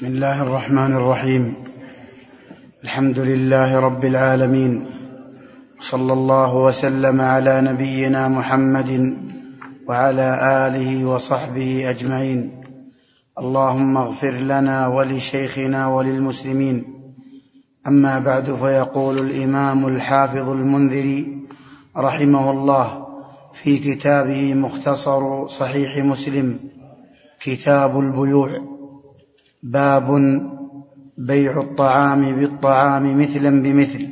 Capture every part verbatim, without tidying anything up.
بسم الله الرحمن الرحيم. الحمد لله رب العالمين، صلى الله وسلم على نبينا محمد وعلى آله وصحبه أجمعين. اللهم اغفر لنا ولشيخنا وللمسلمين. أما بعد، فيقول الإمام الحافظ المنذري رحمه الله في كتابه مختصر صحيح مسلم كتاب البيوع: باب بيع الطعام بالطعام مثلا بمثل.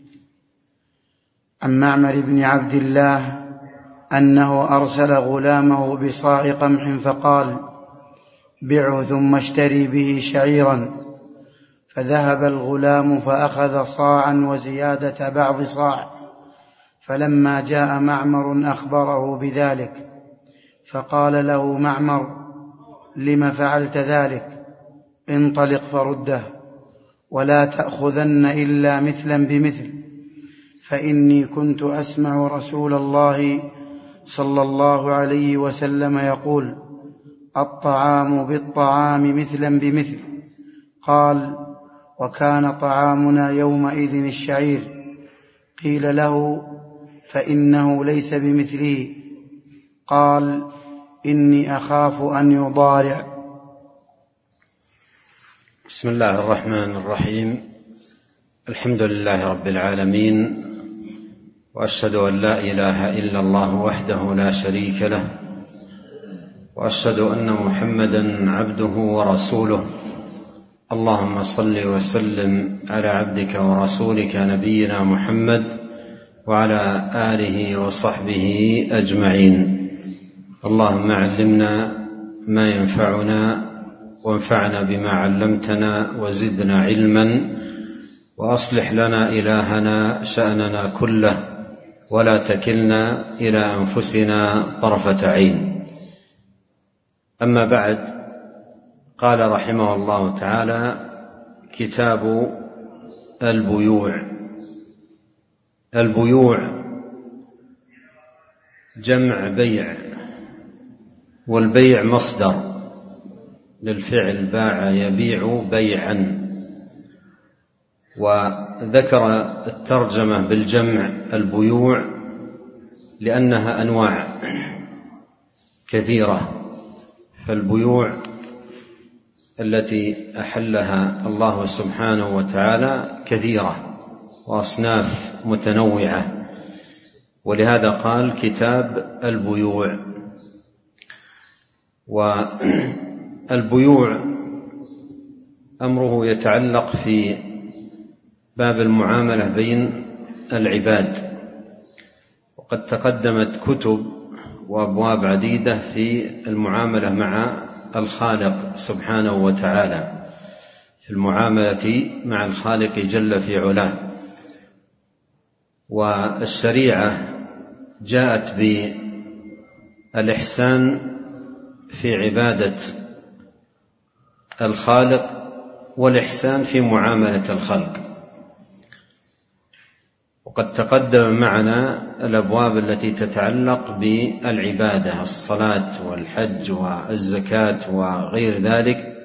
عن معمر بن عبد الله أنه أرسل غلامه بصاع قمح فقال: بعه ثم اشتري به شعيرا. فذهب الغلام فأخذ صاعا وزيادة بعض صاع، فلما جاء معمر أخبره بذلك، فقال له معمر: لم فعلت ذلك؟ انطلق فرده، ولا تأخذن إلا مثلا بمثل، فإني كنت أسمع رسول الله صلى الله عليه وسلم يقول: الطعام بالطعام مثلا بمثل. قال: وكان طعامنا يومئذ الشعير. قيل له: فإنه ليس بمثله. قال: إني أخاف أن يضارع. بسم الله الرحمن الرحيم. الحمد لله رب العالمين، وأشهد أن لا إله إلا الله وحده لا شريك له، وأشهد أن محمدا عبده ورسوله. اللهم صل وسلم على عبدك ورسولك نبينا محمد وعلى آله وصحبه أجمعين. اللهم علمنا ما ينفعنا، وانفعنا بما علمتنا، وزدنا علما، وأصلح لنا إلهنا شأننا كله، ولا تكلنا إلى أنفسنا طرفة عين. أما بعد، قال رحمه الله تعالى: كتاب البيوع. البيوع جمع بيع، والبيع مصدر للفعل باع يبيع بيعا. وذكر الترجمة بالجمع البيوع لأنها أنواع كثيرة، فالبيوع التي أحلها الله سبحانه وتعالى كثيرة وأصناف متنوعة، ولهذا قال كتاب البيوع. والبيوع أمره يتعلق في باب المعاملة بين العباد، وقد تقدمت كتب وأبواب عديدة في المعاملة مع الخالق سبحانه وتعالى، في المعاملة مع الخالق جل في علاه. والشريعة جاءت بالإحسان في عبادة الخالق، والإحسان في معاملة الخلق. وقد تقدم معنا الأبواب التي تتعلق بالعبادة: الصلاة والحج والزكاة وغير ذلك.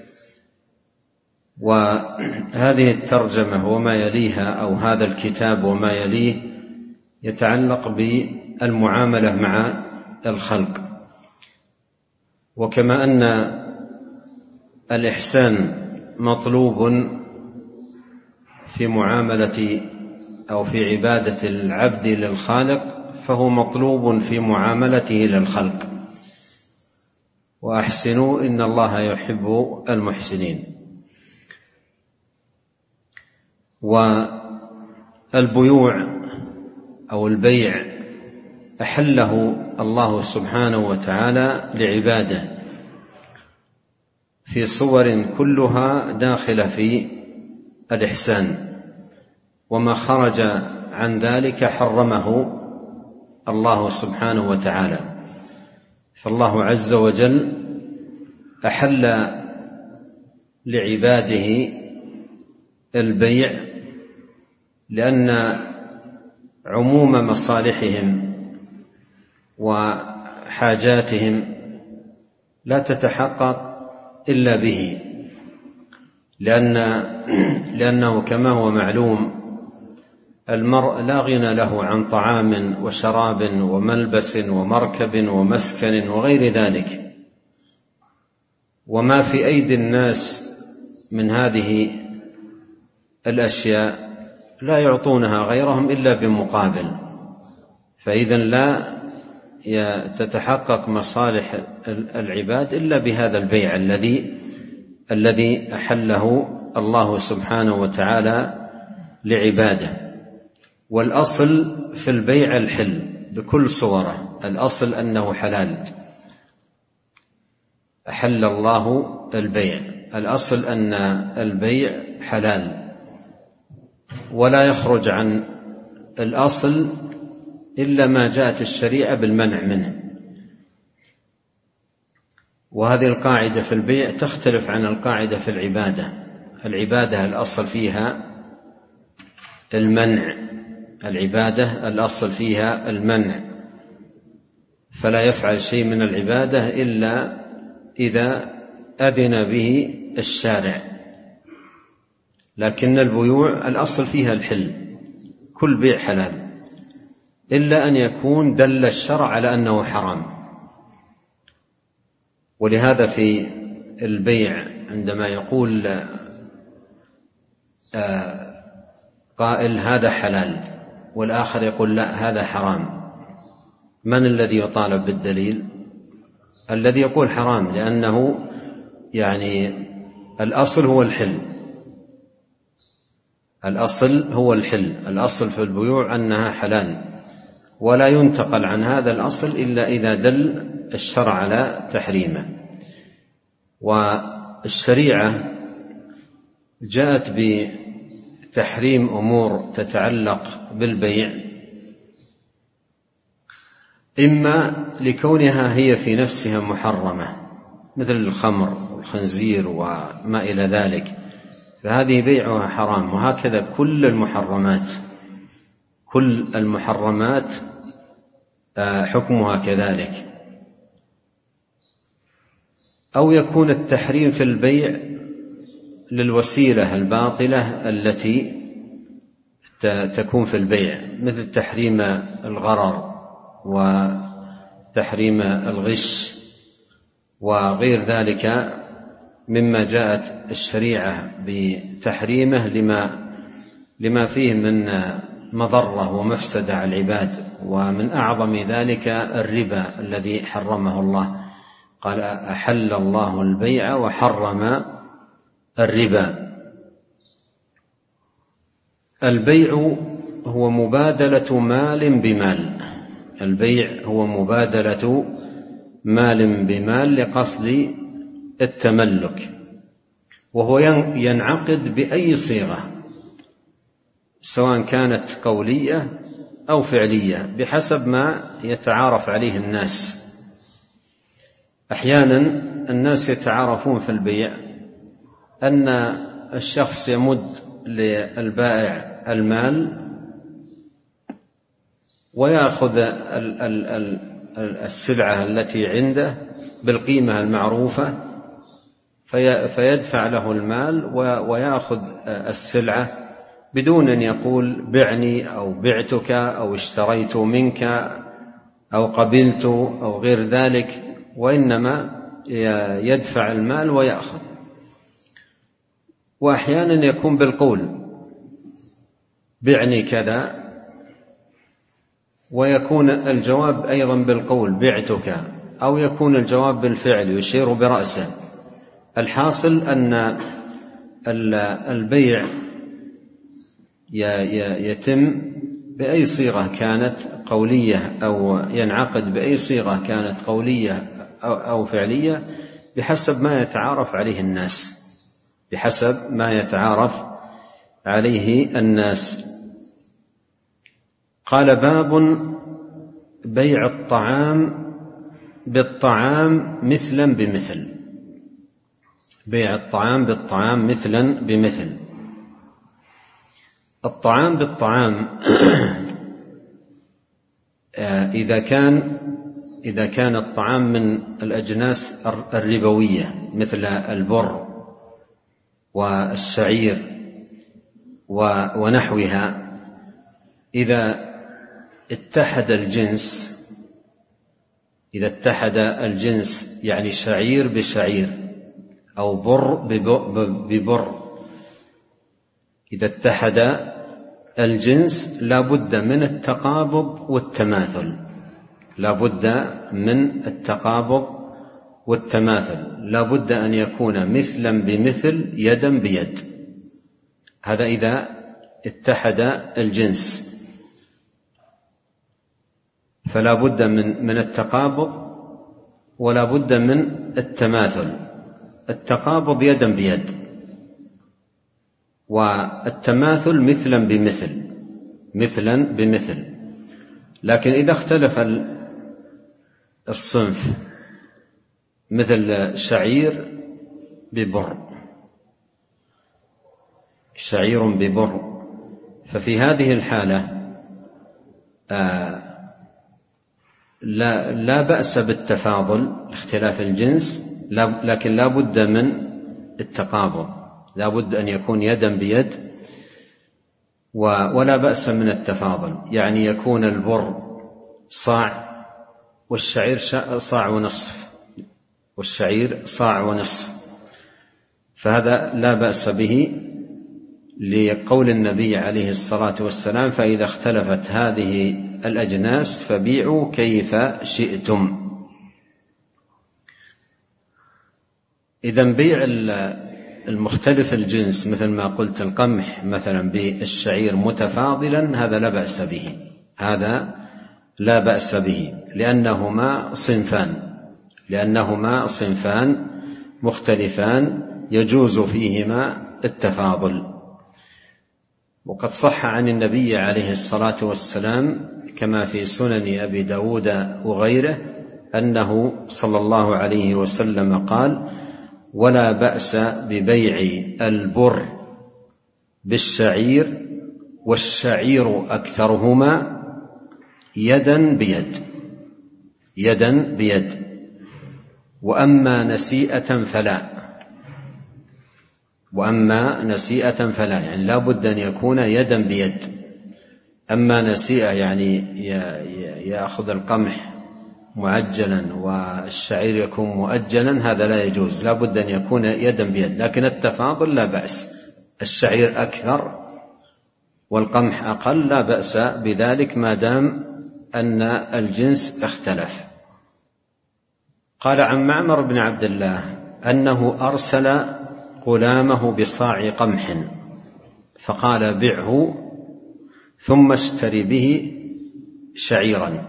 وهذه الترجمة وما يليها، أو هذا الكتاب وما يليه، يتعلق بالمعاملة مع الخلق. وكما أن الإحسان مطلوب في معاملة أو في عبادة العبد للخالق، فهو مطلوب في معاملته للخلق. وأحسنوا إن الله يحب المحسنين. والبيوع أو البيع أحله الله سبحانه وتعالى لعباده في صور كلها داخلة في الإحسان، وما خرج عن ذلك حرمه الله سبحانه وتعالى. فالله عز وجل أحل لعباده البيع لأن عموم مصالحهم وحاجاتهم لا تتحقق إلا به، لأن لأنه كما هو معلوم المرء لا غنى له عن طعام وشراب وملبس ومركب ومسكن وغير ذلك، وما في أيدي الناس من هذه الأشياء لا يعطونها غيرهم إلا بمقابل، فإذا لا تتحقق مصالح العباد إلا بهذا البيع الذي الذي أحله الله سبحانه وتعالى لعباده. والأصل في البيع الحل بكل صوره، الأصل أنه حلال، أحل الله البيع، الأصل أن البيع حلال، ولا يخرج عن الأصل إلا ما جاءت الشريعة بالمنع منه. وهذه القاعدة في البيع تختلف عن القاعدة في العبادة. العبادة الأصل فيها المنع، العبادة الأصل فيها المنع، فلا يفعل شيء من العبادة إلا إذا أذن به الشارع. لكن البيوع الأصل فيها الحل، كل بيع حلال إلا أن يكون دل الشرع على أنه حرام. ولهذا في البيع عندما يقول قائل هذا حلال والآخر يقول لا هذا حرام، من الذي يطالب بالدليل؟ الذي يقول حرام، لأنه يعني الأصل هو الحل، الأصل هو الحل، الأصل في البيوع أنها حلال، ولا ينتقل عن هذا الأصل إلا إذا دل الشرع على تحريمه. والشريعة جاءت بتحريم أمور تتعلق بالبيع، إما لكونها هي في نفسها محرمة مثل الخمر والخنزير وما إلى ذلك، فهذه بيعها حرام، وهكذا كل المحرمات، كل المحرمات حكمها كذلك. أو يكون التحريم في البيع للوسيلة الباطلة التي تكون في البيع، مثل تحريم الغرر وتحريم الغش وغير ذلك مما جاءت الشريعة بتحريمه لما لما فيه من مضرة ومفسدة على العباد. ومن أعظم ذلك الربا الذي حرمه الله، قال أحل الله البيع وحرم الربا. البيع هو مبادلة مال بمال، البيع هو مبادلة مال بمال لقصد التملك، وهو ينعقد بأي صيغة سواء كانت قولية أو فعلية بحسب ما يتعارف عليه الناس. أحيانا الناس يتعارفون في البيع أن الشخص يمد للبائع المال ويأخذ السلعة التي عنده بالقيمة المعروفة فيدفع له المال ويأخذ السلعة بدون أن يقول بعني أو بعتك أو اشتريت منك أو قبلت أو غير ذلك، وإنما يدفع المال ويأخذ. وأحيانا يكون بالقول بعني كذا، ويكون الجواب أيضا بالقول بعتك، أو يكون الجواب بالفعل يشير برأسه. الحاصل أن البيع يتم بأي صيغة كانت قولية أو ينعقد بأي صيغة كانت قولية أو فعلية بحسب ما يتعارف عليه الناس، بحسب ما يتعارف عليه الناس. قال باب بيع الطعام بالطعام مثلا بمثل، بيع الطعام بالطعام مثلا بمثل. الطعام بالطعام إذا كان إذا كان الطعام من الأجناس الربوية مثل البر والشعير ونحوها، إذا اتحد الجنس إذا اتحد الجنس يعني شعير بشعير أو بر ببر، إذا اتحد الجنس لا بد من التقابض والتماثل، لا بد من التقابض والتماثل، لا بد أن يكون مثلا بمثل يدا بيد. هذا إذا اتحد الجنس، فلا بد من من التقابض ولا بد من التماثل. التقابض يدا بيد، والتماثل مثلا بمثل، مثلا بمثل. لكن إذا اختلف الصنف مثل شعير ببر، شعير ببر، ففي هذه الحالة آه لا, لا بأس بالتفاضل لاختلاف الجنس، لكن لا بد من التقابض، لا بد أن يكون يدا بيد، ولا بأس من التفاضل، يعني يكون البر صاع والشعير صاع ونصف، والشعير صاع ونصف، فهذا لا بأس به لقول النبي عليه الصلاة والسلام: فإذا اختلفت هذه الأجناس فبيعوا كيف شئتم. إذن بيع المختلف الجنس مثل ما قلت القمح مثلا بالشعير متفاضلا هذا لا بأس به، هذا لا بأس به لأنهما صنفان لأنهما صنفان مختلفان يجوز فيهما التفاضل. وقد صح عن النبي عليه الصلاة والسلام كما في سنن أبي داود وغيره أنه صلى الله عليه وسلم قال: ولا بأس ببيع البر بالشعير والشعير أكثرهما يدا بيد، يدا بيد، وأما نسيئة فلا وأما نسيئة فلا يعني لا بد أن يكون يدا بيد. أما نسيئة يعني يأخذ القمح معجلا والشعير يكون مؤجلا هذا لا يجوز، لا بد أن يكون يدا بيد. لكن التفاضل لا بأس، الشعير أكثر والقمح أقل لا بأس بذلك ما دام أن الجنس اختلف. قال عن معمر بن عبد الله أنه أرسل غلامه بصاع قمح فقال: بعه ثم اشتري به شعيرا.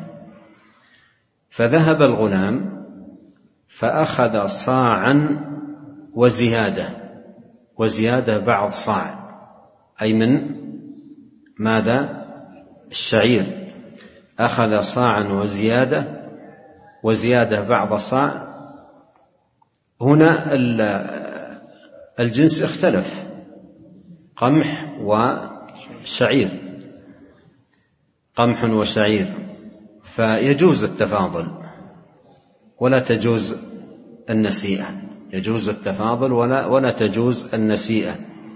فذهب الغلام فأخذ صاعا وزيادة، وزيادة بعض صاع أي من ماذا؟ الشعير، أخذ صاعا وزيادة وزيادة بعض صاع. هنا الجنس اختلف، قمح وشعير، قمح وشعير، فيجوز التفاضل ولا تجوز النسيئة، يجوز التفاضل ولا, ولا تجوز النسيئة.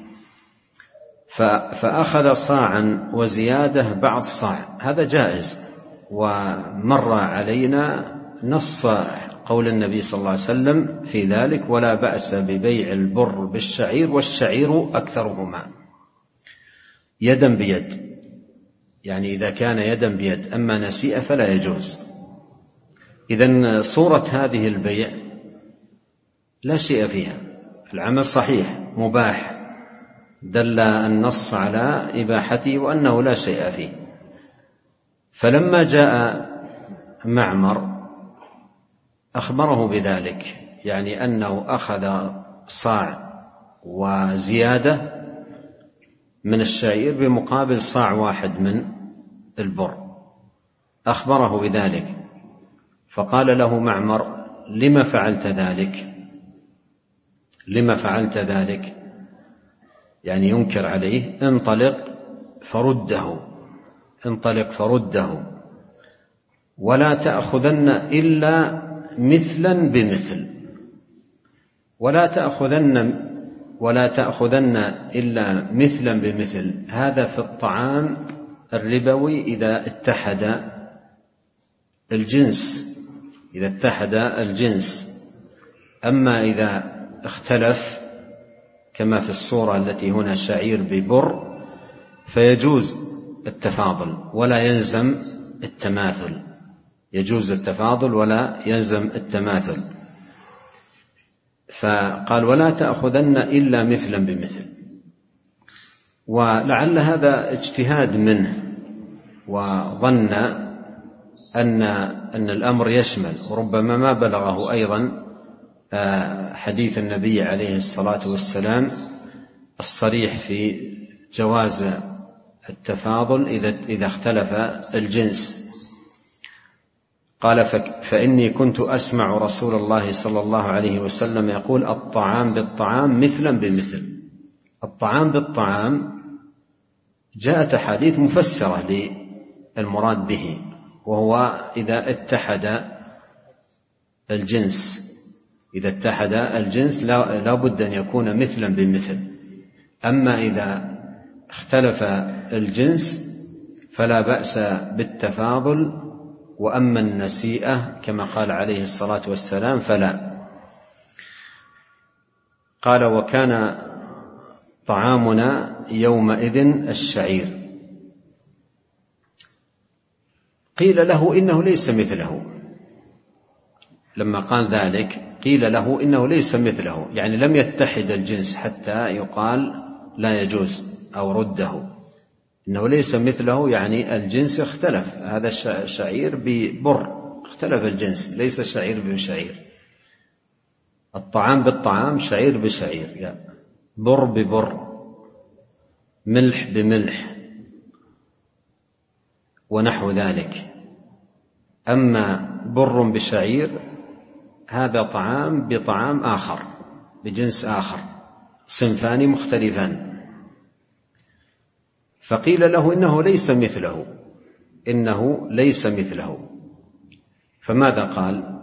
فأخذ صاعا وزيادة بعض صاع، هذا جائز. ومر علينا نص قول النبي صلى الله عليه وسلم في ذلك: ولا بأس ببيع البر بالشعير والشعير أكثرهما يدا بيد، يعني إذا كان يدا بيد. أما نسيئة فلا يجوز. إذن صورة هذه البيع لا شيء فيها، العمل صحيح مباح، دل النص على إباحته وأنه لا شيء فيه. فلما جاء معمر أخبره بذلك، يعني أنه أخذ صاع وزيادة من الشعير بمقابل صاع واحد من البر، أخبره بذلك. فقال له معمر: لما فعلت ذلك؟ لما فعلت ذلك؟ يعني ينكر عليه: انطلق فرده، انطلق فرده، ولا تأخذن إلا مثلا بمثل، ولا تأخذن ولا تأخذن إلا مثلا بمثل، هذا في الطعام الربوي إذا اتحد الجنس إذا اتحد الجنس. أما إذا اختلف كما في الصورة التي هنا شعير ببر فيجوز التفاضل ولا يلزم التماثل، يجوز التفاضل ولا يلزم التماثل. فقال ولا تأخذن إلا مثلا بمثل، ولعل هذا اجتهاد منه وظن أن أن الأمر يشمل، وربما ما بلغه أيضا حديث النبي عليه الصلاة والسلام الصريح في جواز التفاضل إذا اختلف الجنس. قال فإني كنت أسمع رسول الله صلى الله عليه وسلم يقول الطعام بالطعام مثلا بمثل. الطعام بالطعام جاءت أحاديث مفسرة للمراد به، وهو إذا اتحد الجنس إذا اتحد الجنس لا بد أن يكون مثلا بمثل. أما إذا اختلف الجنس فلا بأس بالتفاضل، وأما النسيئة كما قال عليه الصلاة والسلام فلا. قال وكان طعامنا يومئذ الشعير. قيل له إنه ليس مثله، لما قال ذلك قيل له إنه ليس مثله، يعني لم يتحد الجنس حتى يقال لا يجوز أو رده، إنه ليس مثله يعني الجنس اختلف، هذا شعير ببر اختلف الجنس، ليس شعير بشعير. الطعام بالطعام شعير بشعير، بر ببر، ملح بملح ونحو ذلك. أما بر بشعير هذا طعام بطعام آخر بجنس آخر، صنفان مختلفان. فقيل له إنه ليس مثله إنه ليس مثله فماذا قال؟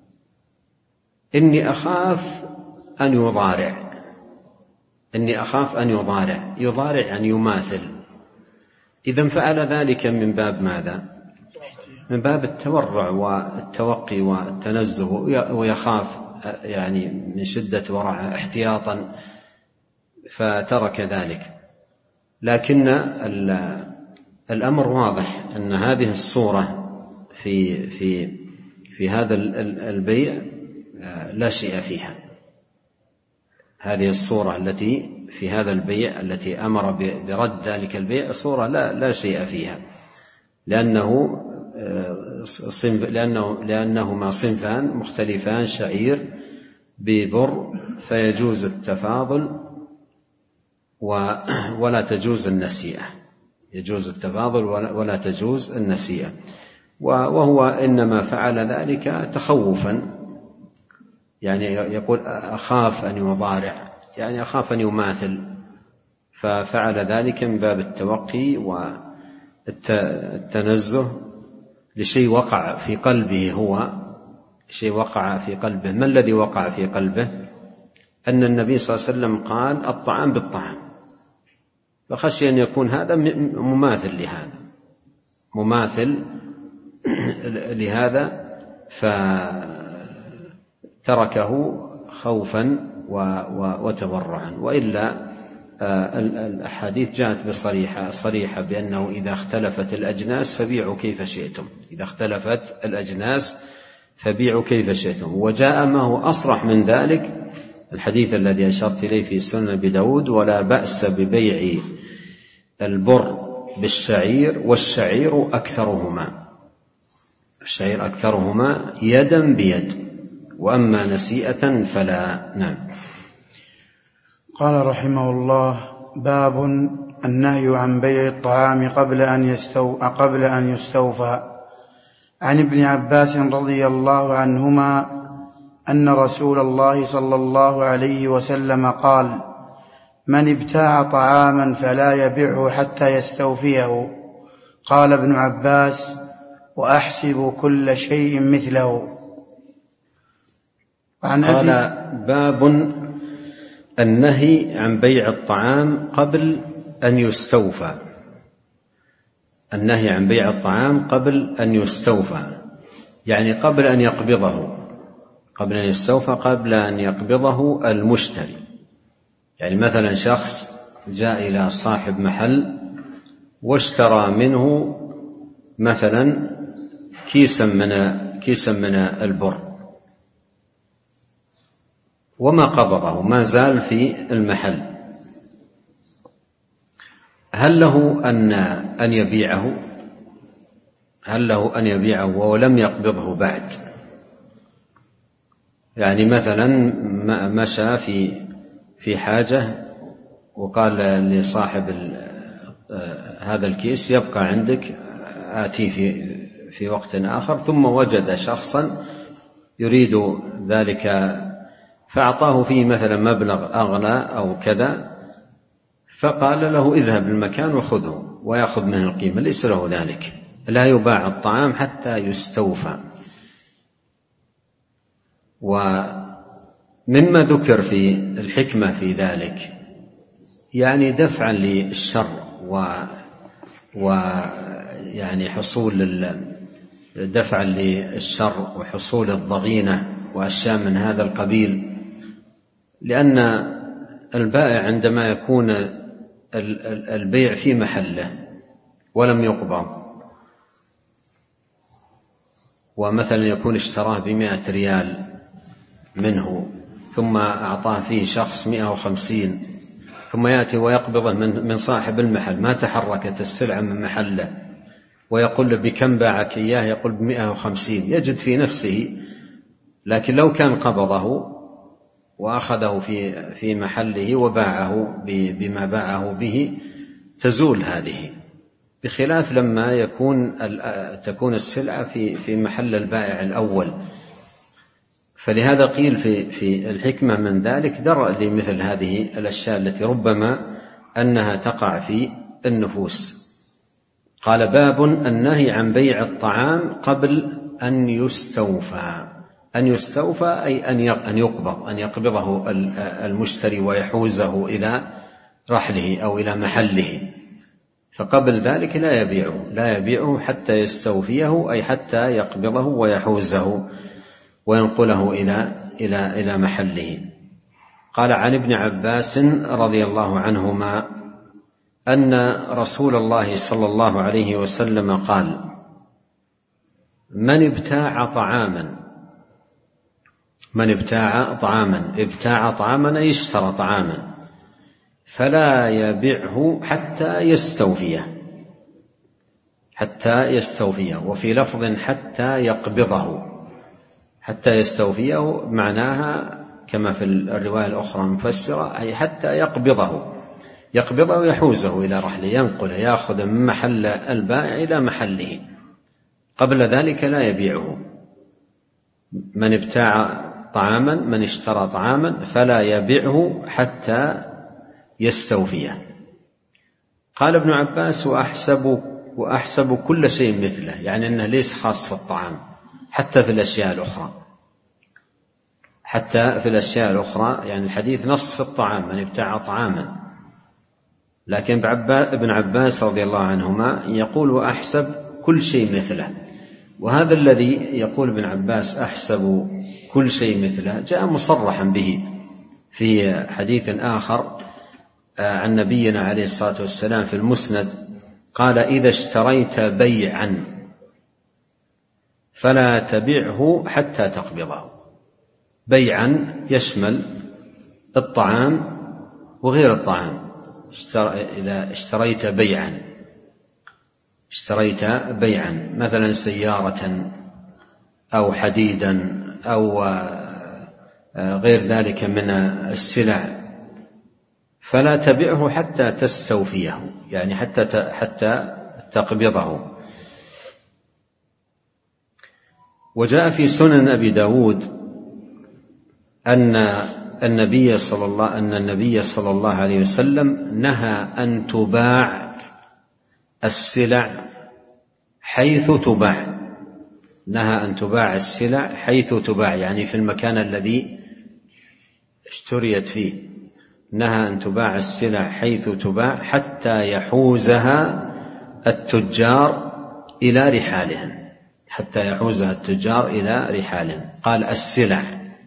إني أخاف أن يضارع إني أخاف أن يضارع يضارع يعني يماثل. إذن فعل ذلك من باب ماذا؟ من باب التورع والتوقي والتنزه، ويخاف يعني من شدة ورعه احتياطا فترك ذلك. لكن الأمر واضح أن هذه الصورة في في في هذا البيع لا شيء فيها. هذه الصورة التي في هذا البيع التي أمر برد ذلك البيع صورة لا لا شيء فيها، لأنه صنف لأنه لأنهما صنفان مختلفان، شعير ببر، فيجوز التفاضل ولا تجوز النسيئة، يجوز التفاضل ولا تجوز النسيئة. وهو إنما فعل ذلك تخوفا، يعني يقول أخاف أن يضارع، يعني أخاف أن يماثل، ففعل ذلك من باب التوقي والتنزه لشيء وقع في قلبه هو شيء وقع في قلبه. ما الذي وقع في قلبه؟ أن النبي صلى الله عليه وسلم قال الطعام بالطعام، فخشي أن يكون هذا مماثل لهذا مماثل لهذا فتركه خوفا وتورعا. وإلا الأحاديث جاءت بصريحة صريحة بأنه إذا اختلفت الأجناس فبيعوا كيف شئتم إذا اختلفت الأجناس فبيعوا كيف شئتم. وجاء ما هو أصرح من ذلك الحديث الذي أشرت إليه في سنن أبي داود: ولا بأس ببيع البر بالشعير والشعير أكثرهما الشعير أكثرهما يدا بيد، وأما نسيئة فلا. نعم. قال رحمه الله: باب النهي عن بيع الطعام قبل أن يستو... قبل أن يستوفى. عن ابن عباس رضي الله عنهما أن رسول الله صلى الله عليه وسلم قال: من ابتاع طعاما فلا يبيعه حتى يستوفيه. قال ابن عباس: وأحسب كل شيء مثله. قال: باب النهي عن بيع الطعام قبل أن يستوفى. النهي عن بيع الطعام قبل أن يستوفى يعني قبل أن يقبضه، قبل أن يستوفى، قبل أن يقبضه المشتري. يعني مثلا شخص جاء إلى صاحب محل واشترى منه مثلا كيسا من كيسا من البر وما قبضه، ما زال في المحل، هل له أن أن يبيعه؟ هل له أن يبيعه وهو لم يقبضه بعد؟ يعني مثلا مشى في في حاجة وقال لصاحب هذا الكيس يبقى عندك، آتي في في وقت آخر، ثم وجد شخصا يريد ذلك فأعطاه فيه مثلا مبلغ أغلى أو كذا، فقال له اذهب المكان وخذه ويأخذ منه القيمة، ليس له ذلك. لا يباع الطعام حتى يستوفى. ومما ذكر في الحكمة في ذلك يعني دفعا للشر و ويعني حصول دفعا للشر وحصول الضغينة وأشياء من هذا القبيل، لأن البائع عندما يكون البيع في محله ولم يقبض، ومثلا يكون اشتراه بمائة ريال منه ثم أعطاه فيه شخص مائة وخمسين، ثم يأتي ويقبضه من صاحب المحل، ما تحركت السلعة من محله، ويقول بكم باعك إياه؟ يقول بمائة وخمسين، يجد في نفسه. لكن لو كان قبضه وأخذه في في محله وباعه بما باعه به تزول هذه، بخلاف لما يكون تكون السلعة في في محل البائع الأول. فلهذا قيل في في الحكمة من ذلك درء لمثل هذه الأشياء التي ربما أنها تقع في النفوس. قال: باب النهي عن بيع الطعام قبل أن يستوفى. أن يستوفى أي أن يقبض، أن يقبضه المشتري ويحوزه إلى رحله أو إلى محله، فقبل ذلك لا يبيعه لا يبيعه حتى يستوفيه، أي حتى يقبضه ويحوزه وينقله إلى إلى إلى محله. قال: عن ابن عباس رضي الله عنهما أن رسول الله صلى الله عليه وسلم قال: من ابتاع طعاما من ابتاع طعاما ابتاع طعاما أي اشترى طعاما فلا يبيعه حتى يستوفيه حتى يستوفيه وفي لفظ حتى يقبضه. حتى يستوفيه معناها كما في الرواية الأخرى المفسرة أي حتى يقبضه يقبضه يحوزه إلى رحله، ينقله، يأخذ من محل البائع إلى محله، قبل ذلك لا يبيعه. من ابتاع طعاما من اشترى طعاما فلا يبيعه حتى يستوفيه. قال ابن عباس: وأحسب, وأحسب كل شيء مثله، يعني أنه ليس خاص في الطعام، حتى في الأشياء الأخرى حتى في الأشياء الأخرى يعني الحديث نص في الطعام، من ابتاع طعاما، لكن ابن عباس رضي الله عنهما يقول: وأحسب كل شيء مثله. وهذا الذي يقول ابن عباس أحسب كل شيء مثله جاء مصرحا به في حديث آخر عن نبينا عليه الصلاة والسلام في المسند، قال: إذا اشتريت بيعا فلا تبعه حتى تقبضه. بيعا يشمل الطعام وغير الطعام. إذا اشتريت بيعا اشتريت بيعا مثلا سيارة أو حديدا أو غير ذلك من السلع فلا تبعه حتى تستوفيه، يعني حتى حتى تقبضه. وجاء في سنن أبي داود أن النبي صلى الله أن النبي صلى الله عليه وسلم نهى أن تباع السلع حيث تباع نهى أن تباع السلع حيث تباع، يعني في المكان الذي اشتريت فيه. نهى أن تباع السلع حيث تباع حتى يحوزها التجار إلى رحالهم، حتى يحوزها التجار إلى رحالهم. قال السلع،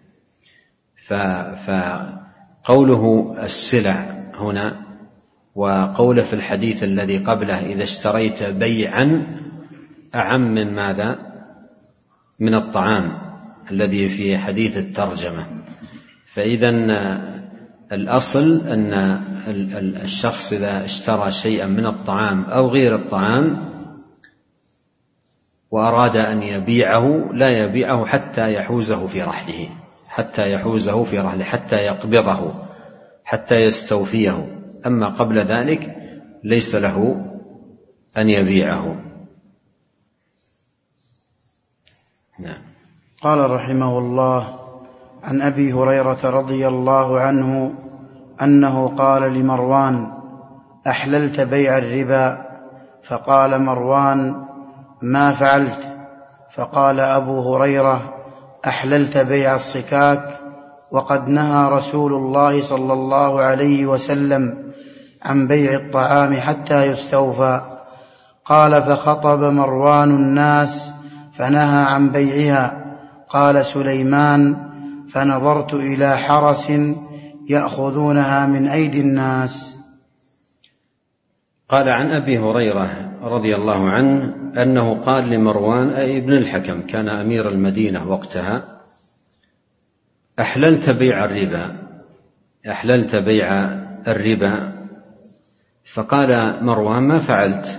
فقوله السلع هنا وقوله في الحديث الذي قبله إذا اشتريت بيعا أعم من ماذا؟ من الطعام الذي في حديث الترجمة. فإذن الأصل أن الشخص إذا اشترى شيئا من الطعام أو غير الطعام وأراد أن يبيعه لا يبيعه حتى يحوزه في رحله، حتى يحوزه في رحله، حتى يقبضه، حتى يستوفيه. أما قبل ذلك ليس له أن يبيعه. نعم. قال رحمه الله: عن أبي هريرة رضي الله عنه أنه قال لمروان: أحللت بيع الربا؟ فقال مروان: ما فعلت. فقال أبو هريرة: أحللت بيع الصكاك، وقد نهى رسول الله صلى الله عليه وسلم عن بيع الطعام حتى يستوفى. قال: فخطب مروان الناس فنهى عن بيعها. قال سليمان: فنظرت إلى حرس يأخذونها من أيدي الناس. قال عن أبي هريرة رضي الله عنه أنه قال لمروان أي ابن الحكم، كان أمير المدينة وقتها: أحللت بيع الربا، أحللت بيع الربا. فقال مروان: ما فعلت،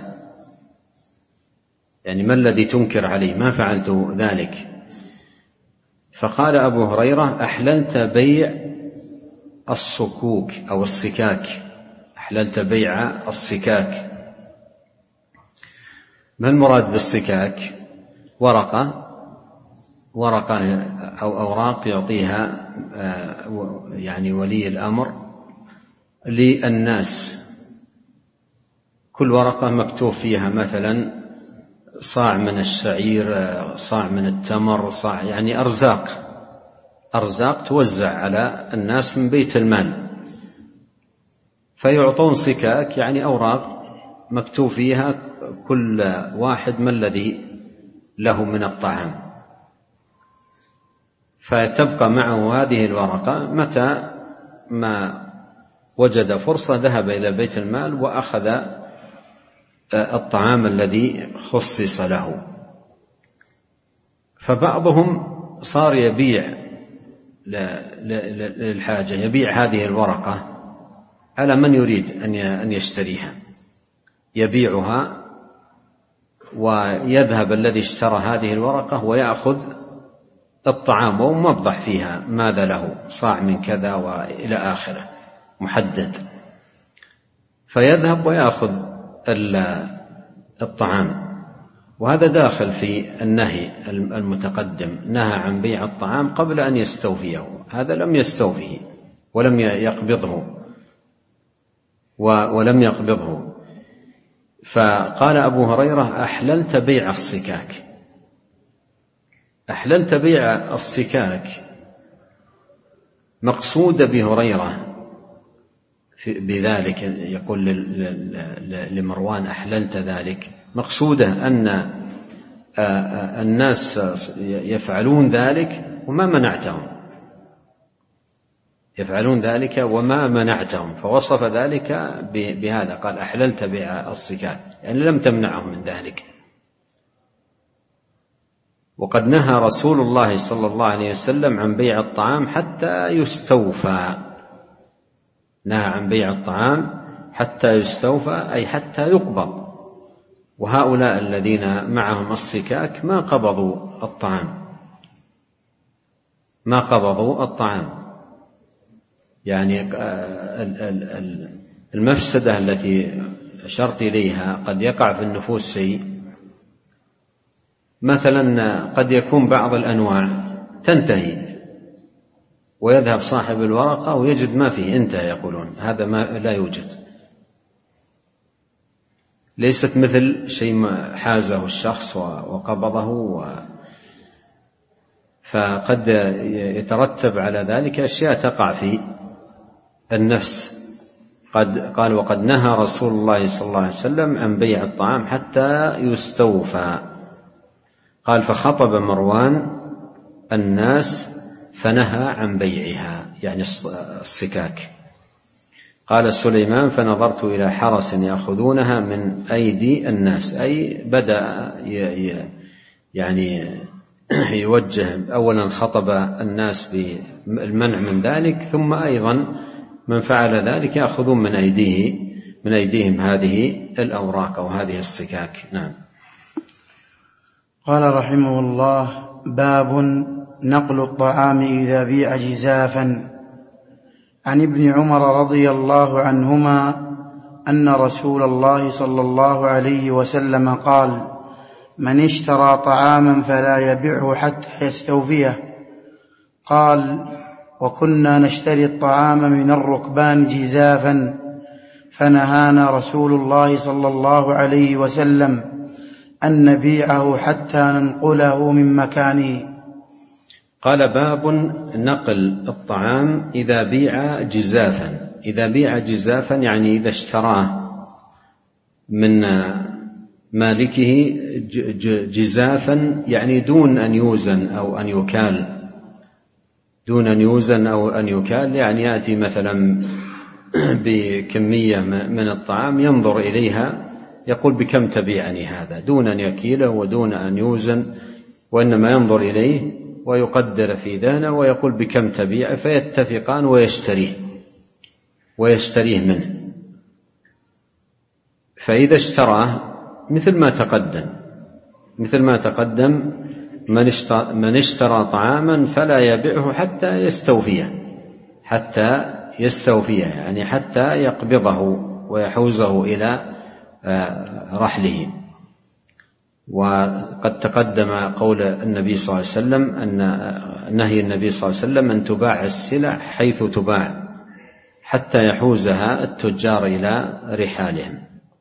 يعني ما الذي تنكر عليه؟ ما فعلت ذلك. فقال أبو هريرة: أحللت بيع الصكوك أو الصكاك، أحللت بيع الصكاك. ما المراد بالصكاك؟ ورقة ورقة أو أوراق يعطيها يعني ولي الأمر للناس، كل ورقة مكتوب فيها مثلا صاع من الشعير، صاع من التمر، صاع يعني أرزاق أرزاق توزع على الناس من بيت المال، فيعطون صكاك يعني أوراق مكتوب فيها كل واحد ما الذي له من الطعام، فتبقى معه هذه الورقة، متى ما وجد فرصة ذهب إلى بيت المال وأخذ الطعام الذي خصص له. فبعضهم صار يبيع للحاجة، يبيع هذه الورقة على من يريد أن يشتريها، يبيعها ويذهب الذي اشترى هذه الورقة ويأخذ الطعام وموضح فيها ماذا له، صاع من كذا وإلى آخره محدد، فيذهب ويأخذ الطعام. وهذا داخل في النهي المتقدم، نهى عن بيع الطعام قبل أن يستوفيه، هذا لم يستوفيه ولم يقبضه ولم يقبضه. فقال أبو هريرة: أحللت بيع الصكاك. أحللت بيع الصكاك مقصود أبي هريرة بذلك، يقول لمروان: أحللت ذلك، مقصوده أن الناس يفعلون ذلك وما منعتهم، يفعلون ذلك وما منعتهم، فوصف ذلك بهذا، قال: أحللت بيع الصكاك، يعني لم تمنعهم من ذلك. وقد نهى رسول الله صلى الله عليه وسلم عن بيع الطعام حتى يستوفى، نهى عن بيع الطعام حتى يستوفى أي حتى يقبض. وهؤلاء الذين معهم الصكاك ما قبضوا الطعام، ما قبضوا الطعام، يعني المفسدة التي أشرت إليها قد يقع في النفوس شيء، مثلا قد يكون بعض الأنواع تنتهي ويذهب صاحب الورقة ويجد ما فيه انتهى، يقولون هذا ما لا يوجد، ليست مثل شيء حازه الشخص وقبضه و... فقد يترتب على ذلك أشياء تقع في النفس. قد قال وقد نهى رسول الله صلى الله عليه وسلم عن بيع الطعام حتى يستوفى. قال فخطب مروان الناس فنهى عن بيعها، يعني الصكاك. قال سليمان فنظرت إلى حرس يأخذونها من أيدي الناس، أي بدأ يعني يوجه. أولا خطب الناس بالمنع من ذلك، ثم أيضا من فعل ذلك يأخذون من أيديه من أيديهم هذه الأوراق أو هذه الصكاك. نعم. قال رحمه الله: باب نقل الطعام إذا بيع جزافا. عن ابن عمر رضي الله عنهما أن رسول الله صلى الله عليه وسلم قال: من اشترى طعاما فلا يبيعه حتى يستوفيه. قال: وكنا نشتري الطعام من الركبان جزافا، فنهانا رسول الله صلى الله عليه وسلم أن نبيعه حتى ننقله من مكانه. قال: باب نقل الطعام إذا بيع جزافا. إذا بيع جزافا يعني إذا اشتراه من مالكه جزافا، يعني دون أن يوزن أو أن يكال، دون أن يوزن أو أن يكال، يعني يأتي مثلا بكمية من الطعام ينظر إليها يقول: بكم تبيعني هذا، دون أن يكيله ودون أن يوزن، وإنما ينظر إليه ويقدر في ذهنه ويقول: بكم تبيع، فيتفقان ويشتريه ويشتريه منه. فإذا اشتراه مثل ما تقدم مثل ما تقدم من اشترى طعاما فلا يبيعه حتى يستوفيه حتى يستوفيه يعني حتى يقبضه ويحوزه إلى رحله. وقد تقدم قول النبي صلى الله عليه وسلم أن نهي النبي صلى الله عليه وسلم أن تباع السلع حيث تباع حتى يحوزها التجار إلى رحالهم.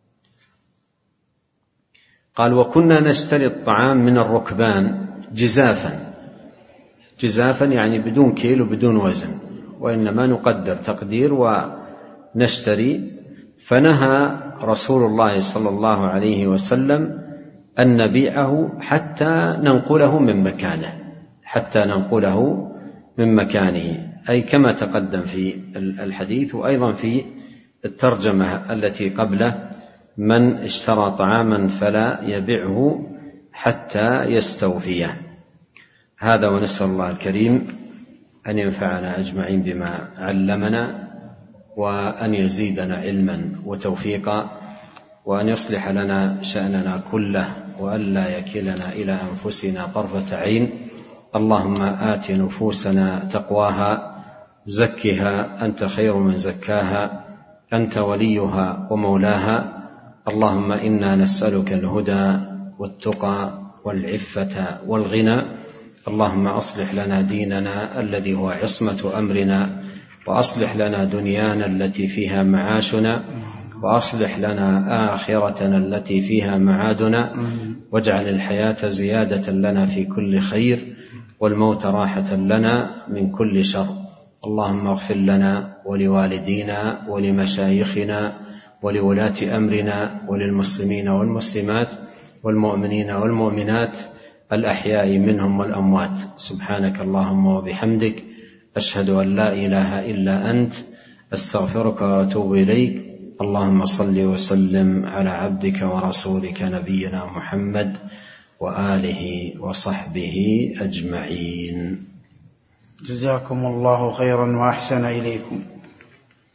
قال: وكنا نشتري الطعام من الركبان جزافا. جزافا يعني بدون كيل وبدون وزن، وإنما نقدر تقدير ونشتري. فنهى رسول الله صلى الله عليه وسلم أن نبيعه حتى ننقله من مكانه حتى ننقله من مكانه أي كما تقدم في الحديث وأيضا في الترجمة التي قبله: من اشترى طعاما فلا يبيعه حتى يستوفيه. هذا، ونسأل الله الكريم أن ينفعنا أجمعين بما علمنا، وأن يزيدنا علما وتوفيقا، وأن يصلح لنا شأننا كله، وأن لا يكلنا إلى أنفسنا طرفة عين. اللهم آت نفوسنا تقواها، زكها أنت خير من زكاها، أنت وليها ومولاها. اللهم إنا نسألك الهدى والتقى والعفة والغنى. اللهم أصلح لنا ديننا الذي هو عصمة أمرنا، وأصلح لنا دنيانا التي فيها معاشنا، وأصلح لنا آخرتنا التي فيها معادنا، واجعل الحياة زيادة لنا في كل خير، والموت راحة لنا من كل شر. اللهم اغفر لنا ولوالدينا ولمشايخنا ولولاة أمرنا وللمسلمين والمسلمات والمؤمنين والمؤمنات الأحياء منهم والأموات. سبحانك اللهم وبحمدك، أشهد أن لا إله إلا أنت، أستغفرك وأتوب إليك. اللهم صل وسلم على عبدك ورسولك نبينا محمد وآله وصحبه أجمعين. جزاكم الله خيرا وأحسن إليكم.